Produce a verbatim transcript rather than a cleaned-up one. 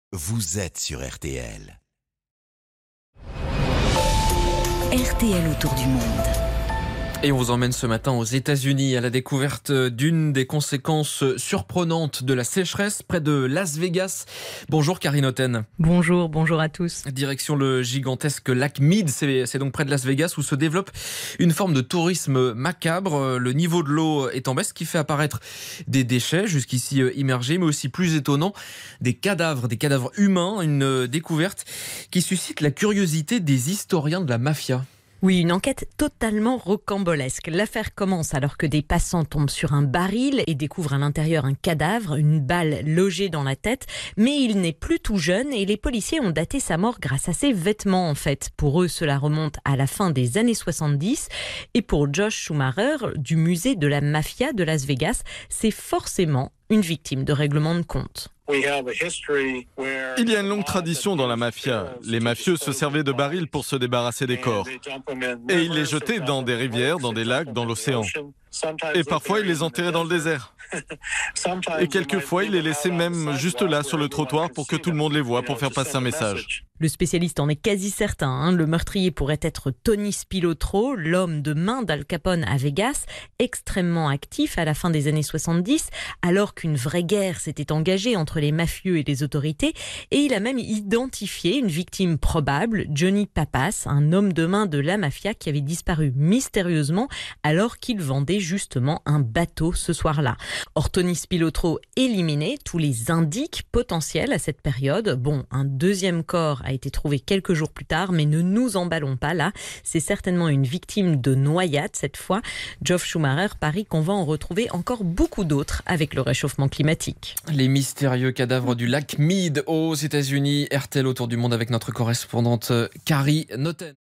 vous êtes sur R T L. R T L autour du monde. Et on vous emmène ce matin aux États-Unis à la découverte d'une des conséquences surprenantes de la sécheresse près de Las Vegas. Bonjour Karine Otten. Bonjour, bonjour à tous. Direction le gigantesque lac Mead, c'est, c'est donc près de Las Vegas où se développe une forme de tourisme macabre. Le niveau de l'eau est en baisse, ce qui fait apparaître des déchets jusqu'ici immergés, mais aussi plus étonnant, des cadavres, des cadavres humains, une découverte qui suscite la curiosité des historiens de la mafia. Oui, une enquête totalement rocambolesque. L'affaire commence alors que des passants tombent sur un baril et découvrent à l'intérieur un cadavre, une balle logée dans la tête. Mais il n'est plus tout jeune et les policiers ont daté sa mort grâce à ses vêtements en fait. Pour eux, cela remonte à la fin des années soixante-dix. Et pour Josh Schumacher, du musée de la mafia de Las Vegas, c'est forcément une victime de règlement de compte. Il y a une longue tradition dans la mafia. Les mafieux se servaient de barils pour se débarrasser des corps. Et ils les jetaient dans des rivières, dans des lacs, dans l'océan. Et parfois, ils les enterraient dans le désert. Et quelquefois, ils les laissaient même juste là, sur le trottoir, pour que tout le monde les voie, pour faire passer un message. Le spécialiste en est quasi certain. Hein. Le meurtrier pourrait être Tony Spilotro, l'homme de main d'Al Capone à Vegas, extrêmement actif à la fin des années soixante-dix, alors qu'une vraie guerre s'était engagée entre les mafieux et les autorités. Et il a même identifié une victime probable, Johnny Pappas, un homme de main de la mafia qui avait disparu mystérieusement alors qu'il vendait justement un bateau ce soir-là. Or, Tony Spilotro éliminé, tous les indices potentiels à cette période. Bon, un deuxième corps a été trouvé quelques jours plus tard, mais ne nous emballons pas là. C'est certainement une victime de noyade cette fois. Josh Schumacher parie qu'on va en retrouver encore beaucoup d'autres avec le réchauffement climatique. Les mystérieux cadavres du lac Mead aux États-Unis. R T L autour du monde avec notre correspondante Karine Otten.